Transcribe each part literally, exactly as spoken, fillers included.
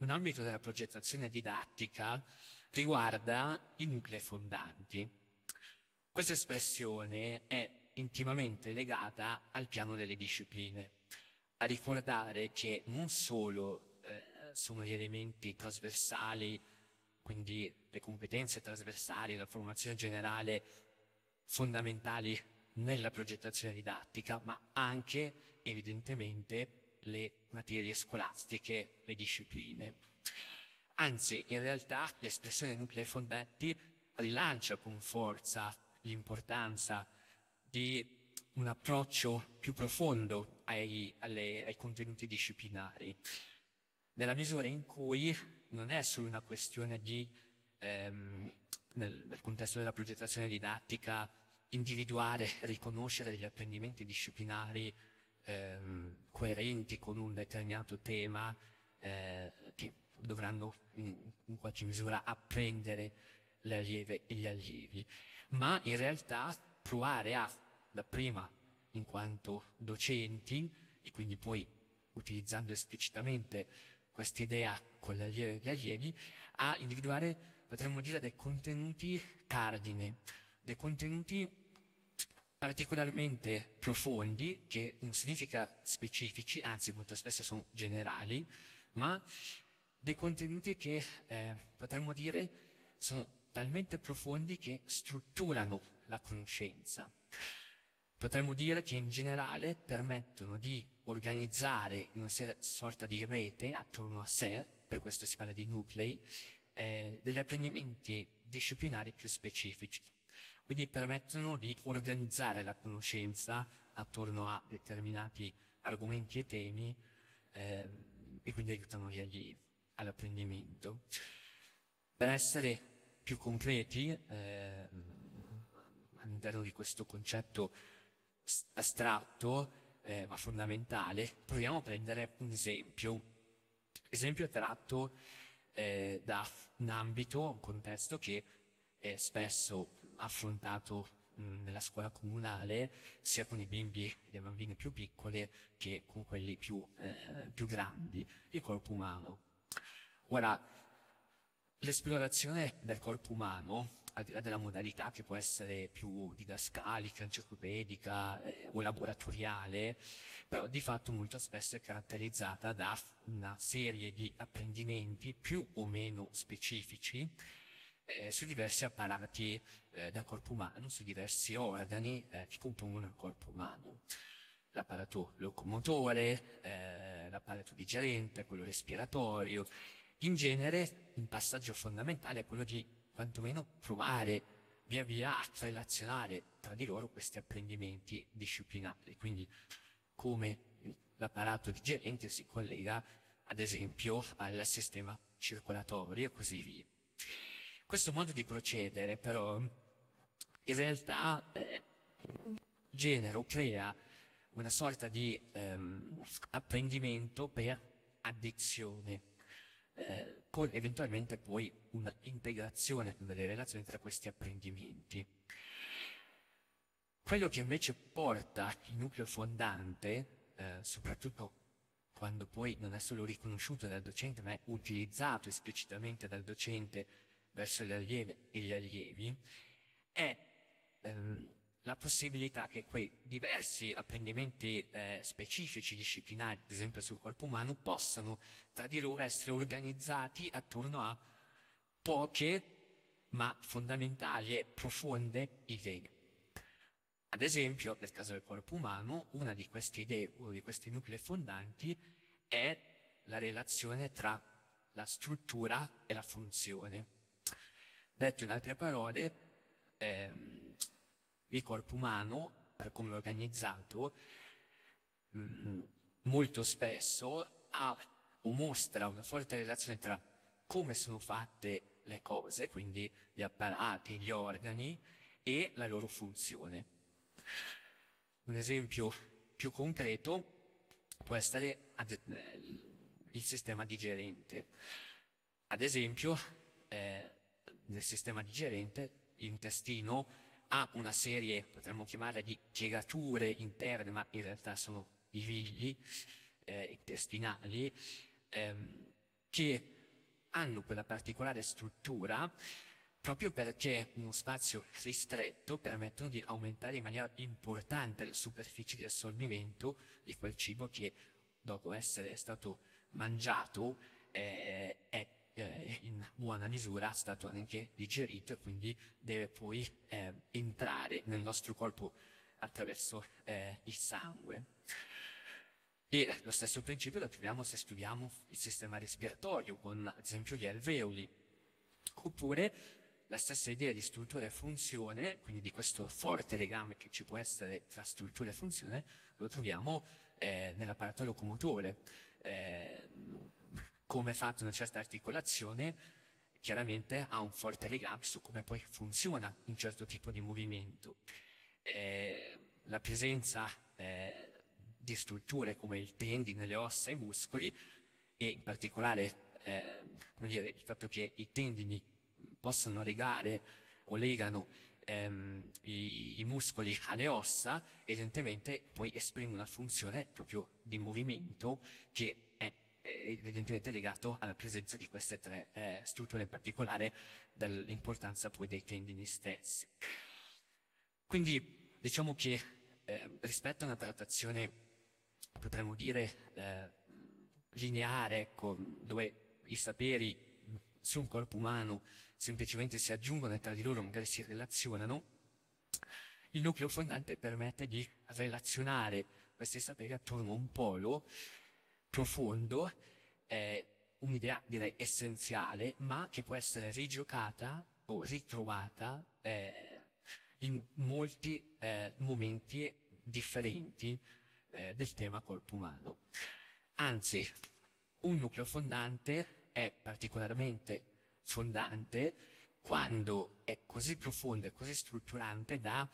un ambito della progettazione didattica riguarda i nuclei fondanti. Questa espressione è intimamente legata al piano delle discipline, a ricordare che non solo eh, sono gli elementi trasversali, quindi le competenze trasversali, la formazione generale fondamentali nella progettazione didattica, ma anche evidentemente le materie scolastiche, le discipline. Anzi, in realtà l'espressione nuclei fondanti rilancia con forza l'importanza di un approccio più profondo ai, alle, ai contenuti disciplinari, nella misura in cui non è solo una questione di, ehm, nel, nel contesto della progettazione didattica, individuare, riconoscere degli apprendimenti disciplinari ehm, coerenti con un determinato tema eh, che dovranno in, in qualche misura apprendere le allieve e gli allievi, ma in realtà provare a, dapprima in quanto docenti, e quindi poi utilizzando esplicitamente quest'idea con le allieve e gli allievi, a individuare, potremmo dire, dei contenuti cardine, dei contenuti particolarmente profondi, che non significa specifici, anzi molto spesso sono generali, ma dei contenuti che eh, potremmo dire sono talmente profondi che strutturano la conoscenza. Potremmo dire che in generale permettono di organizzare in una sorta di rete attorno a sé, per questo si parla di nuclei, eh, degli apprendimenti disciplinari più specifici. Quindi permettono di organizzare la conoscenza attorno a determinati argomenti e temi eh, e quindi aiutano gli allievi all'apprendimento. Per essere più concreti, eh, all'interno di questo concetto astratto eh, ma fondamentale, proviamo a prendere un esempio. Esempio tratto eh, da un ambito, un contesto che è spesso affrontato mh, nella scuola comunale, sia con i bimbi e le bambine più piccole che con quelli più, eh, più grandi, il corpo umano. Ora, l'esplorazione del corpo umano, al di là della modalità che può essere più didascalica, enciclopedica eh, o laboratoriale, però di fatto molto spesso è caratterizzata da una serie di apprendimenti più o meno specifici eh, su diversi apparati eh, del corpo umano, su diversi organi eh, che compongono il corpo umano. L'apparato locomotore, eh, l'apparato digerente, quello respiratorio. In genere, un passaggio fondamentale è quello di quantomeno provare via via a relazionare tra di loro questi apprendimenti disciplinari, quindi come l'apparato digerente si collega ad esempio al sistema circolatorio e così via. Questo modo di procedere però in realtà eh, genera o crea una sorta di ehm, apprendimento per addizione, eh, con eventualmente poi un'integrazione delle relazioni tra questi apprendimenti. Quello che invece porta il nucleo fondante, eh, soprattutto quando poi non è solo riconosciuto dal docente, ma è utilizzato esplicitamente dal docente verso le allieve e gli allievi, è ehm, la possibilità che quei diversi apprendimenti eh, specifici, disciplinari, ad esempio sul corpo umano, possano tra di loro essere organizzati attorno a poche ma fondamentali e profonde idee. Ad esempio, nel caso del corpo umano, una di queste idee, uno di questi nuclei fondanti è la relazione tra la struttura e la funzione. Detto in altre parole, ehm, il corpo umano, per come è organizzato, mh, molto spesso ha o mostra una forte relazione tra come sono fatte le cose, quindi gli apparati, gli organi, e la loro funzione. Un esempio più concreto può essere ad, eh, il sistema digerente. Ad esempio, eh, nel sistema digerente l'intestino ha una serie, potremmo chiamarle di piegature interne, ma in realtà sono i villi eh, intestinali, ehm, che hanno quella particolare struttura proprio perché in uno spazio ristretto permettono di aumentare in maniera importante la superficie di assorbimento di quel cibo che dopo essere stato mangiato eh, è eh, in buona misura stato anche digerito e quindi deve poi eh, entrare nel nostro corpo attraverso eh, il sangue. E lo stesso principio lo troviamo se studiamo il sistema respiratorio con ad esempio gli alveoli, oppure la stessa idea di struttura e funzione, quindi di questo forte legame che ci può essere tra struttura e funzione, lo troviamo eh, nell'apparato locomotore. Eh, come è fatta una certa articolazione, chiaramente ha un forte legame su come poi funziona un certo tipo di movimento. Eh, la presenza eh, di strutture come il tendine, le ossa e i muscoli, e in particolare eh, come dire, il fatto che i tendini possano legare o legano ehm, i, i muscoli alle ossa, evidentemente poi esprime una funzione proprio di movimento che è evidentemente legato alla presenza di queste tre eh, strutture, in particolare dall'importanza poi dei tendini stessi. Quindi diciamo che eh, rispetto a una trattazione, potremmo dire, eh, lineare, ecco, dove i saperi sul corpo umano semplicemente si aggiungono e tra di loro magari si relazionano, il nucleo fondante permette di relazionare questi saperi attorno a un polo profondo, eh, un'idea direi essenziale, ma che può essere rigiocata o ritrovata eh, in molti eh, momenti differenti eh, del tema corpo umano. Anzi, un nucleo fondante è particolarmente fondante quando è così profondo e così strutturante da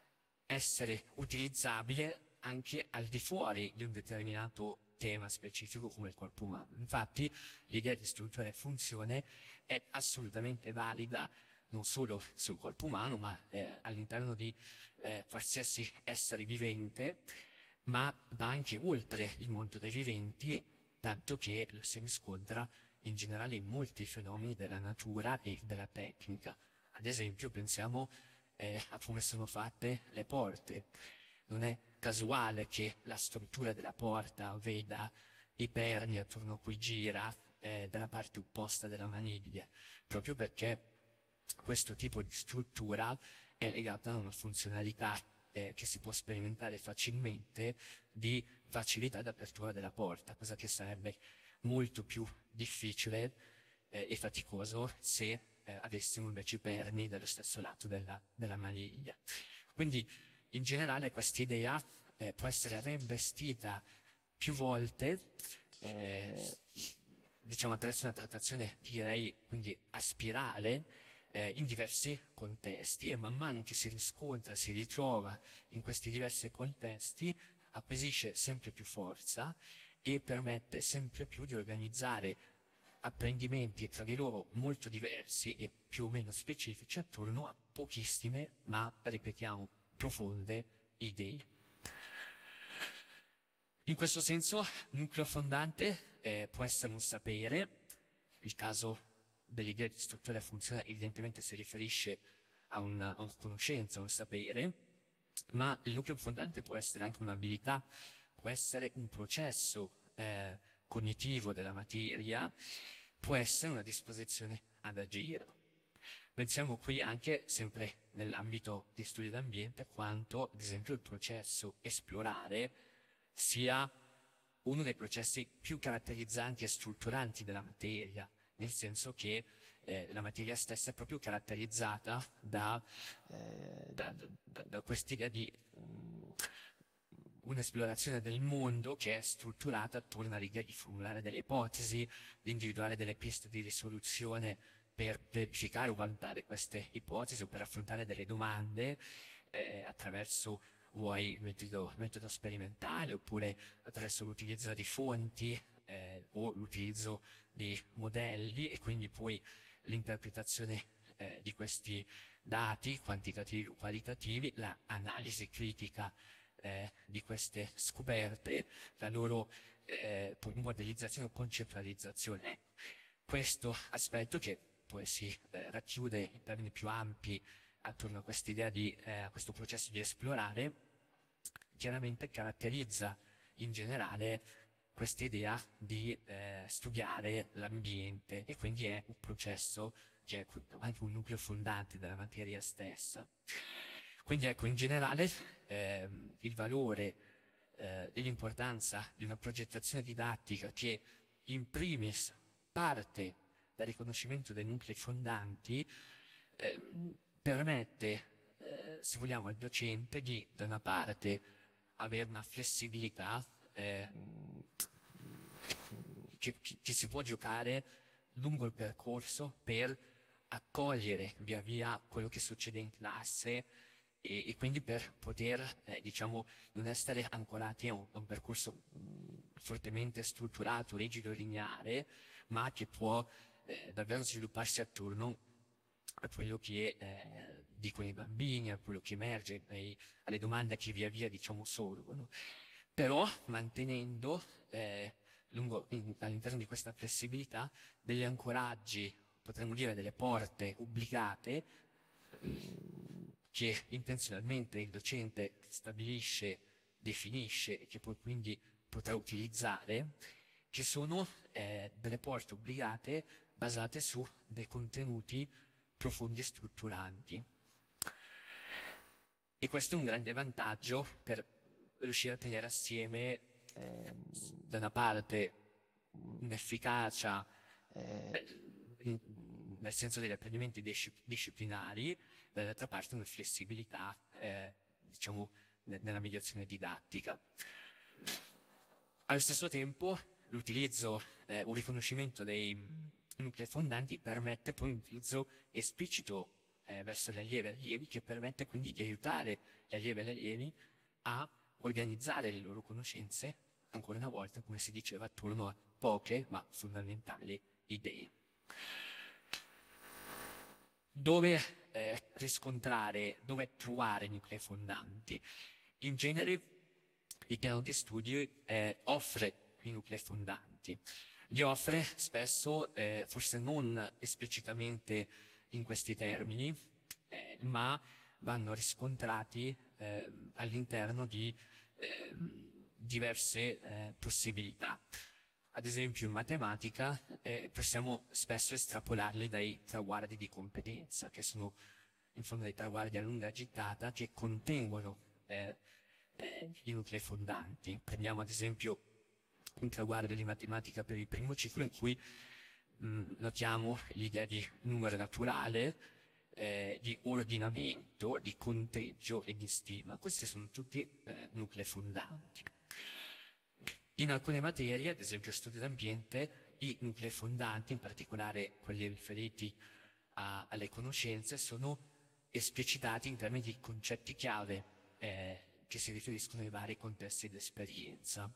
essere utilizzabile anche al di fuori di un determinato tema specifico come il corpo umano. Infatti l'idea di struttura e funzione è assolutamente valida non solo sul corpo umano, ma eh, all'interno di eh, qualsiasi essere vivente, ma va anche oltre il mondo dei viventi, tanto che lo si riscontra in generale in molti fenomeni della natura e della tecnica. Ad esempio pensiamo eh, a come sono fatte le porte. Non è casuale che la struttura della porta veda i perni attorno a cui gira eh, dalla parte opposta della maniglia, proprio perché questo tipo di struttura è legata a una funzionalità eh, che si può sperimentare facilmente di facilità d'apertura della porta, cosa che sarebbe molto più difficile eh, e faticoso se eh, avessimo invece i perni dello stesso lato della, della maniglia. Quindi in generale quest'idea eh, può essere reinvestita più volte, eh, diciamo attraverso una trattazione direi quindi a spirale, eh, in diversi contesti, e man mano che si riscontra, si ritrova in questi diversi contesti, acquisisce sempre più forza e permette sempre più di organizzare apprendimenti tra di loro molto diversi e più o meno specifici attorno a pochissime, ma ripetiamo, profonde idee. In questo senso, nucleo fondante eh, può essere un sapere. Il caso dell'idea di struttura e funzione evidentemente si riferisce a una, a una conoscenza, a un sapere, ma il nucleo fondante può essere anche un'abilità, può essere un processo eh, cognitivo della materia, può essere una disposizione ad agire. Pensiamo qui anche, sempre nell'ambito di studio d'ambiente, quanto ad esempio il processo esplorare sia uno dei processi più caratterizzanti e strutturanti della materia, nel senso che eh, la materia stessa è proprio caratterizzata da, eh, da, da, da quest'idea di um, un'esplorazione del mondo che è strutturata attorno all'idea di formulare delle ipotesi, di individuare delle piste di risoluzione per verificare o valutare queste ipotesi o per affrontare delle domande eh, attraverso vuoi il metodo, metodo sperimentale oppure attraverso l'utilizzo di fonti eh, o l'utilizzo di modelli, e quindi poi l'interpretazione eh, di questi dati quantitativi o qualitativi, l'analisi critica eh, di queste scoperte, la loro eh, modellizzazione o concettualizzazione. questo aspetto, che poi si eh, racchiude in termini più ampi attorno a quest'idea di eh, questo processo di esplorare, chiaramente caratterizza in generale questa idea di eh, studiare l'ambiente, e quindi è un processo che è anche un nucleo fondante della materia stessa. Quindi ecco, in generale eh, il valore eh, e l'importanza di una progettazione didattica che in primis parte dal riconoscimento dei nuclei fondanti eh, permette, eh, se vogliamo, al docente di, da una parte, avere una flessibilità eh, che, che si può giocare lungo il percorso per accogliere via via quello che succede in classe, e, e quindi per poter, eh, diciamo, non essere ancorati a un, a un percorso mh, fortemente strutturato, rigido e lineare, ma che può eh, davvero svilupparsi attorno a quello che eh, dicono i bambini, a quello che emerge, ai, alle domande che via via, diciamo, sorgono. Però mantenendo eh, lungo, in, all'interno di questa flessibilità degli ancoraggi, potremmo dire delle porte obbligate, che intenzionalmente il docente stabilisce, definisce e che poi quindi potrà utilizzare, che sono eh, delle porte obbligate basate su dei contenuti profondi e strutturanti. E questo è un grande vantaggio per riuscire a tenere assieme eh, da una parte un'efficacia eh, nel senso degli apprendimenti disciplinari, dall'altra parte una flessibilità eh, diciamo nella mediazione didattica. Allo stesso tempo l'utilizzo, eh, un riconoscimento dei nuclei fondanti permette poi un utilizzo esplicito eh, verso gli allievi e allievi, che permette quindi di aiutare gli allievi e gli allievi a organizzare le loro conoscenze, ancora una volta, come si diceva, attorno a poche ma fondamentali idee. Dove eh, riscontrare, dove trovare i nuclei fondanti? In genere il piano di studio eh, offre i nuclei fondanti. Li offre spesso, eh, forse non esplicitamente in questi termini, eh, ma vanno riscontrati eh, all'interno di eh, diverse eh, possibilità. Ad esempio in matematica eh, possiamo spesso estrapolarli dai traguardi di competenza, che sono in fondo dei traguardi a lunga gittata che contengono eh, eh, i nuclei fondanti. Prendiamo ad esempio un traguardo di matematica per il primo ciclo in cui mh, notiamo l'idea di numero naturale, eh, di ordinamento, di conteggio e di stima. Questi sono tutti eh, nuclei fondanti. In alcune materie, ad esempio studio d'ambiente, i nuclei fondanti, in particolare quelli riferiti a, alle conoscenze, sono esplicitati in termini di concetti chiave eh, che si riferiscono ai vari contesti di esperienza.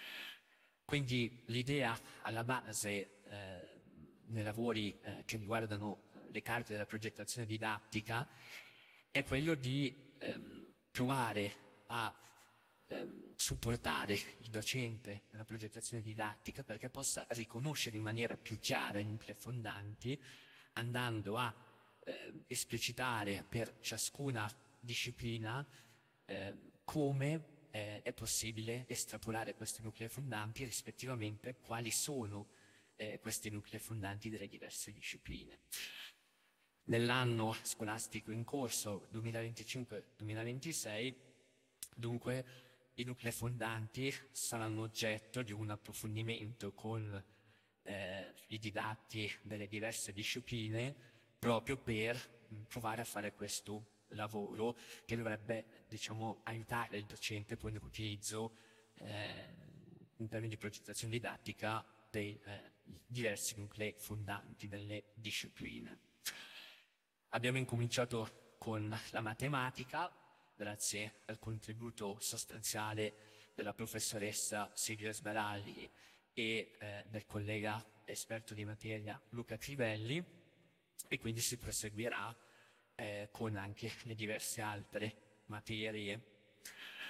Quindi l'idea alla base eh, nei lavori eh, che riguardano le carte della progettazione didattica è quello di ehm, provare a ehm, supportare il docente nella progettazione didattica perché possa riconoscere in maniera più chiara i nuclei fondanti, andando a eh, esplicitare per ciascuna disciplina eh, come eh, è possibile estrapolare questi nuclei fondanti, rispettivamente quali sono eh, questi nuclei fondanti delle diverse discipline. Nell'anno scolastico in corso duemilaventicinque duemilaventisei, dunque, i nuclei fondanti saranno oggetto di un approfondimento con eh, i didatti delle diverse discipline, proprio per mh, provare a fare questo lavoro che dovrebbe, diciamo, aiutare il docente poi nell'utilizzo eh, in termini di progettazione didattica dei eh, diversi nuclei fondanti delle discipline. Abbiamo incominciato con la matematica, grazie al contributo sostanziale della professoressa Silvia Sbaralli e eh, del collega esperto di materia Luca Crivelli, e quindi si proseguirà eh, con anche le diverse altre materie.